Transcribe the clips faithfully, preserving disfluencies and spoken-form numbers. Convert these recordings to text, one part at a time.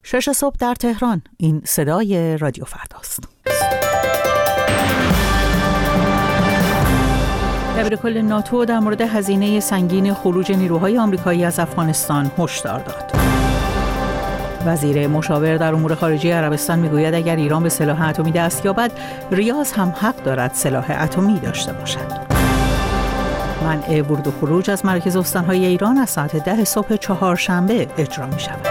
شش صبح در تهران. این صدای رادیو فرداست. دبیرکل ناتو در مورد هزینه سنگین خروج نیروهای آمریکایی از افغانستان هشدار داد. وزیر مشاور در امور خارجه عربستان میگوید اگر ایران به سلاح اتمی دست یابد، ریاض هم حق دارد سلاح اتمی داشته باشد. منع ورود و خروج از مراکز استانهای ایران از ساعت ده صبح چهارشنبه اجرا می شود.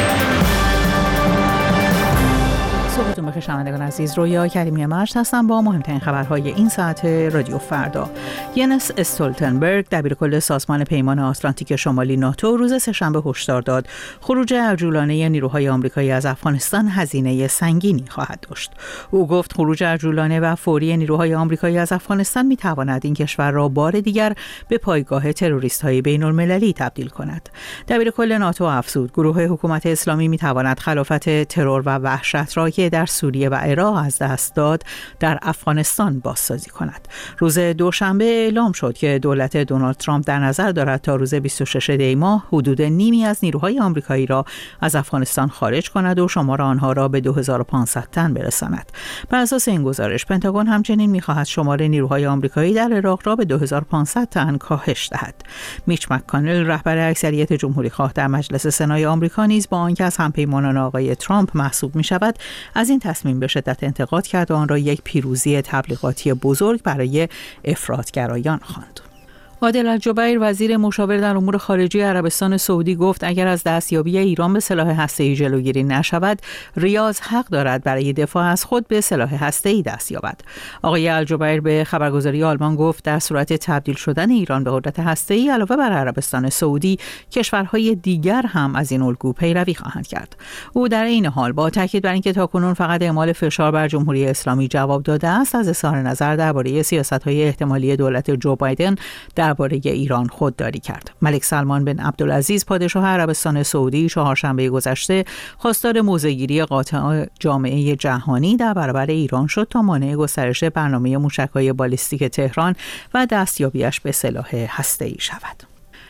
صبحتون بخیر شنوندگان عزیز، رویا کریمی مجد هستم با مهمترین خبرهای این ساعت رادیو فردا. ینس استولتنبرگ دبیرکل سازمان پیمان آتلانتیک شمالی ناتو روز سه‌شنبه هشدار داد خروج عجولانه نیروهای آمریکایی از افغانستان هزینه سنگینی خواهد داشت. او گفت خروج عجولانه و فوری نیروهای آمریکایی از افغانستان می‌تواند این کشور را بار دیگر به پایگاه تروریست‌های بین‌المللی تبدیل کند. دبیرکل ناتو افزود گروه حکومت اسلامی می‌تواند خلافت ترور و وحشت را که در سوریه و عراق از دست داد در افغانستان بازسازی کند. روز دوشنبه اعلام شد که دولت دونالد ترامپ در نظر دارد تا روز بیست و شش دی ماه حدود نیمی از نیروهای آمریکایی را از افغانستان خارج کند و شمار آنها را به دو هزار و پانصد تن برساند. بر اساس این گزارش پنتاگون همچنین می‌خواهد شمار نیروهای آمریکایی در عراق را به دو هزار و پانصد تن کاهش دهد. میچ مک‌کانل رهبر اکثریت جمهوری‌خواه در مجلس سنای آمریکا نیز با آنکه از همپیمانان آقای ترامپ محسوب می‌شود، از این تصمیم به شدت انتقاد کرد و آن را یک پیروزی تبلیغاتی بزرگ برای افراطگرایان خواند. عادل الجبیر وزیر مشاور در امور خارجه عربستان سعودی گفت اگر از دستیابی ایران به سلاح هسته‌ای جلوگیری نشود، ریاض حق دارد برای دفاع از خود به سلاح هسته‌ای دست یابد. آقای الجبیر به خبرگزاری آلمان گفت در صورت تبدیل شدن ایران به قدرت هسته‌ای علاوه بر عربستان سعودی، کشورهای دیگر هم از این الگو پیروی خواهند کرد. او در این حال با تاکید بر اینکه تاکنون فقط اعمال فشار بر جمهوری اسلامی جواب داده است، از اظهار نظر درباره سیاست‌های احتمالی دولت جو بایدن در درباره ایران خودداری کرد. ملک سلمان بن عبدالعزیز پادشاه عربستان سعودی چهارشنبه گذشته خواستار موضع‌گیری قاطع جامعه جهانی در برابر ایران شد تا مانع گسترش برنامه موشک‌های بالیستیک تهران و دستیابیش به سلاح هسته‌ای شود.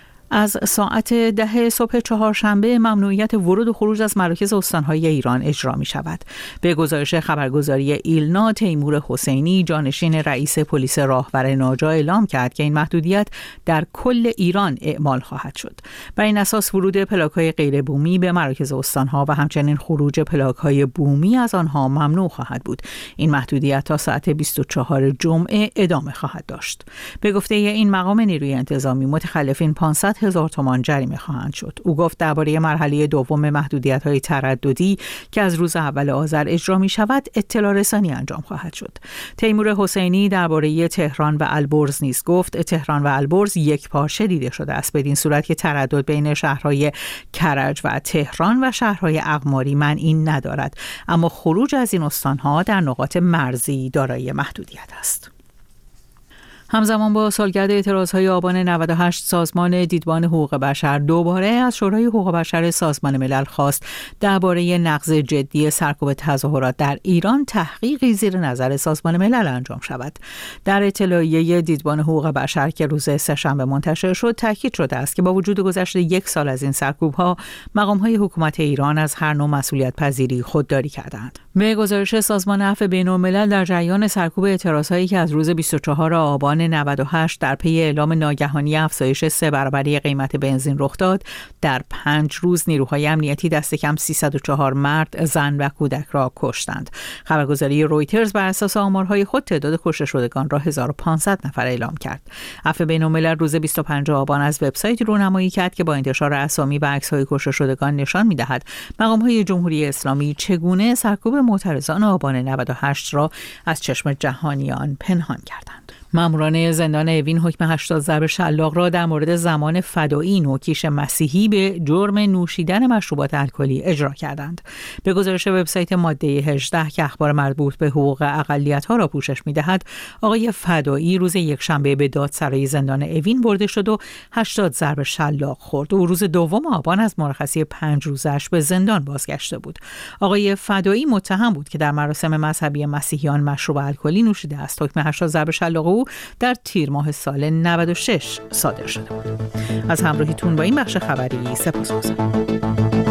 از ساعت ده صبح چهارشنبه ممنوعیت ورود و خروج از مراکز استانهای ایران اجرا می شود. به گزارش خبرگزاری ایلنا، تیمور حسینی جانشین رئیس پلیس راهور ناجا اعلام کرد که این محدودیت در کل ایران اعمال خواهد شد. بر این اساس ورود پلاک‌های غیر بومی به مراکز استانها و همچنین خروج پلاک‌های بومی از آنها ممنوع خواهد بود. این محدودیت تا ساعت بیست و چهارم جمعه ادامه خواهد داشت. به گفته این مقام نیروی انتظامی، متخلفین پانصد هزار تومان جریمه خواهند شد. او گفت درباره مرحله دوم محدودیت‌های ترددی که از روز اول آذر اجرا می شود اطلاع رسانی انجام خواهد شد. تیمور حسینی درباره تهران و البرز نیز گفت تهران و البرز یک پارچه دیده شده است، بدین صورت که تردد بین شهرهای کرج و تهران و شهرهای اقماری معنی ندارد، اما خروج از این استانها در نقاط مرزی دارای محدودیت است. همزمان با سالگرد اعتراضهای آبان نود و هشت، سازمان دیدبان حقوق بشر دوباره از شورای حقوق بشر سازمان ملل خواست درباره نقض جدی سرکوب تظاهرات در ایران تحقیقی زیر نظر سازمان ملل انجام شود. در اطلاعیه دیدبان حقوق بشر که روز سه‌شنبه منتشر شد، تاکید شده است که با وجود گذشت یک سال از این سرکوب‌ها، مقام‌های حکومت ایران از هر نوع مسئولیت پذیری خودداری کردند. به گزارش سازمان عفو بین‌الملل، در جریان سرکوب اعتراضهایی که از روز بیست و چهارم آبان نود و هشت در پی اعلام ناگهانی افزایش سه برابری قیمت بنزین رخ داد، در پنج روز نیروهای امنیتی دست کم سیصد و چهار مرد، زن و کودک را کشتند. خبرگزاری رویترز بر اساس آمارهای خود تعداد کشته شدگان را هزار و پانصد نفر اعلام کرد. عفو بین‌الملل روز بیست و پنجم آبان از وبسایت رونمایی کرد که با انتشار اسامی و عکس‌های کشته شدگان نشان می‌دهد مقام‌های جمهوری اسلامی چگونه سرکوب معترضان آبان نود و هشت را از چشم جهانیان پنهان کردند. ماموران زندان اوین حکم هشتاد ضرب شلاق را در مورد زمان فدایی، نوکیش مسیحی، به جرم نوشیدن مشروبات الکلی اجرا کردند. به گزارش وبسایت ماده هجده که اخبار مربوط به حقوق اقلیت‌ها را پوشش می‌دهد، آقای فدایی روز یکشنبه به دادسرای زندان اوین برده شد و هشتاد ضرب شلاق خورد و روز دوم آبان از مرخصی پنج روزش به زندان بازگشته بود. آقای فدایی متهم بود که در مراسم مذهبی مسیحیان مشروب الکلی نوشیده است. حکم هشتاد ضرب شلاق در تیر ماه سال نود و شش صادر شده بود. از همراهیتون با این بخش خبری سپاسگزارم.